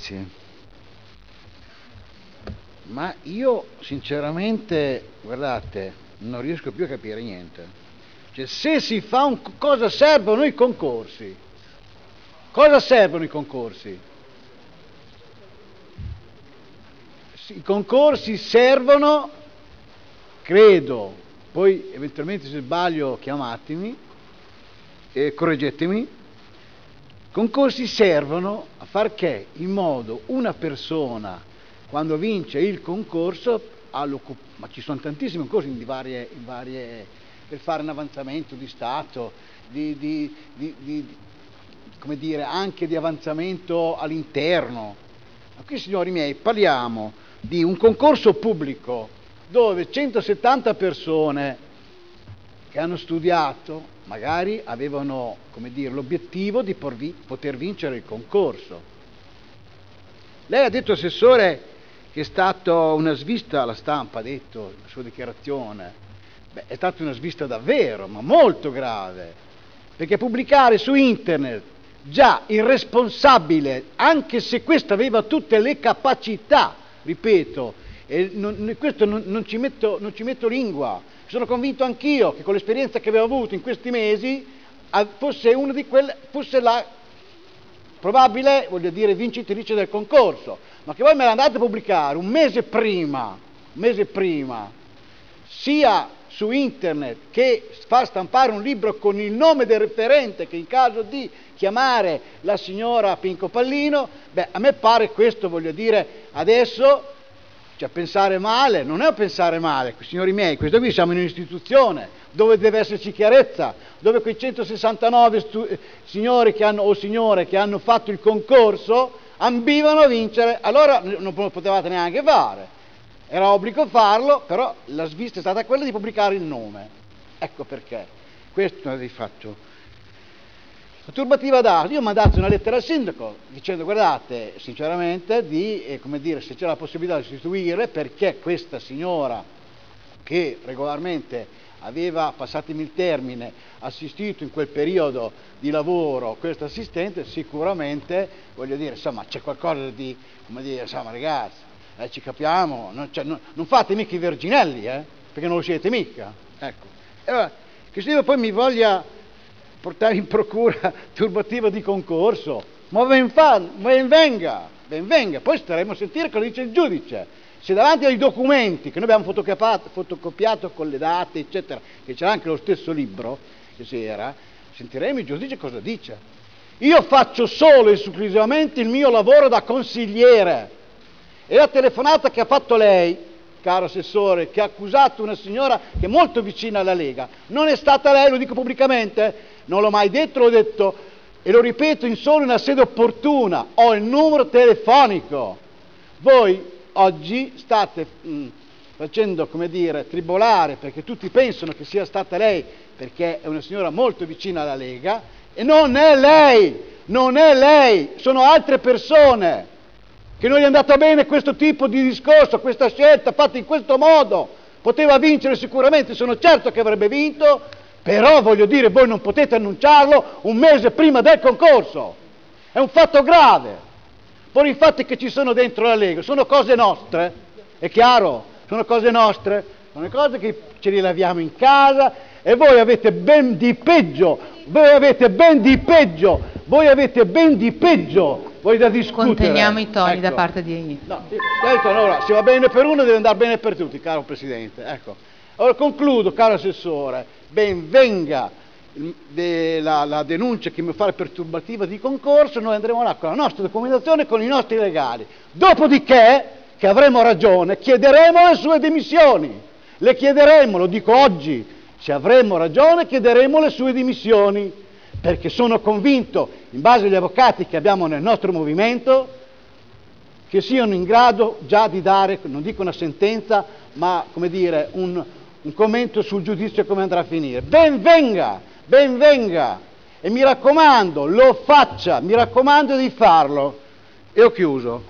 Grazie. Ma io sinceramente, guardate, non riesco più a capire niente. Cioè, se si fa un... cosa servono i concorsi? Cosa servono i concorsi? I concorsi servono, credo, poi eventualmente se sbaglio chiamatemi e correggetemi, concorsi servono a far che in modo una persona quando vince il concorso ma ci sono tantissimi concorsi in varie per fare un avanzamento di stato, come dire, anche di avanzamento all'interno. Ma qui, signori miei, parliamo di un concorso pubblico dove 170 persone che hanno studiato magari avevano, come dire, l'obiettivo di poter vincere il concorso. Lei ha detto, Assessore, che è stata una svista alla stampa, ha detto la sua dichiarazione. Beh, è stata una svista davvero, ma molto grave, perché pubblicare su internet già il responsabile, anche se questo aveva tutte le capacità, ripeto, e questo non ci metto lingua, sono convinto anch'io che con l'esperienza che avevo avuto in questi mesi fosse una di quelle, fosse la probabile, voglio dire, vincitrice del concorso, ma che voi me l'andate a pubblicare un mese prima, sia su internet che far stampare un libro con il nome del referente che in caso di chiamare la signora Pinco Pallino, beh, a me pare questo, voglio dire, adesso, cioè pensare male, non è a pensare male, signori miei, questo qui siamo in un'istituzione dove deve esserci chiarezza, dove quei 169 signori che hanno, o signore che hanno fatto il concorso ambivano a vincere, allora non lo potevate neanche fare. Era obbligo farlo, però la svista è stata quella di pubblicare il nome. Ecco perché. Questo è di fatto. La turbativa d'asta. Io ho mandato una lettera al sindaco dicendo, guardate, sinceramente, come dire, se c'è la possibilità di sostituire, perché questa signora che regolarmente aveva, passatemi il termine, assistito in quel periodo di lavoro questo assistente, sicuramente, voglio dire, insomma, c'è qualcosa di, come dire, insomma, ragazzi, ci capiamo, non fate mica i verginelli, perché non lo siete mica, ecco. E allora, che se io poi mi voglia portare in procura turbativa di concorso, ma ben venga, poi staremo a sentire cosa dice il giudice. Se davanti ai documenti che noi abbiamo fotocopiato con le date, eccetera, che c'era anche lo stesso libro che c'era, sentiremo il giudice cosa dice. Io faccio solo e esclusivamente il mio lavoro da consigliere. E la telefonata che ha fatto lei, caro Assessore, che ha accusato una signora che è molto vicina alla Lega, non è stata lei, lo dico pubblicamente, non l'ho mai detto, l'ho detto e lo ripeto in solo una sede opportuna, ho il numero telefonico. Voi oggi state facendo, come dire, tribolare perché tutti pensano che sia stata lei, perché è una signora molto vicina alla Lega, e non è lei, sono altre persone. Che non gli è andata bene questo tipo di discorso, questa scelta fatta in questo modo. Poteva vincere sicuramente, sono certo che avrebbe vinto, però voglio dire, voi non potete annunciarlo un mese prima del concorso. È un fatto grave. Poi i fatti che ci sono dentro la Lega sono cose nostre, è chiaro? Sono cose nostre, sono le cose che ce le laviamo in casa e voi avete ben di peggio, voi avete ben di peggio. Voi da discutere. Conteniamo i toni, ecco, da parte di... No, allora, se va bene per uno deve andare bene per tutti, caro Presidente. Ecco. Allora concludo, caro Assessore, ben venga la denuncia che mi fa perturbativa di concorso, noi andremo là con la nostra documentazione, con i nostri legali. Dopodiché, che avremo ragione, chiederemo le sue dimissioni. Le chiederemo, lo dico oggi, se avremo ragione chiederemo le sue dimissioni. Perché sono convinto, in base agli avvocati che abbiamo nel nostro movimento, che siano in grado già di dare, non dico una sentenza, ma come dire, un commento sul giudizio come andrà a finire. Ben venga, e mi raccomando, lo faccia, mi raccomando di farlo. E ho chiuso.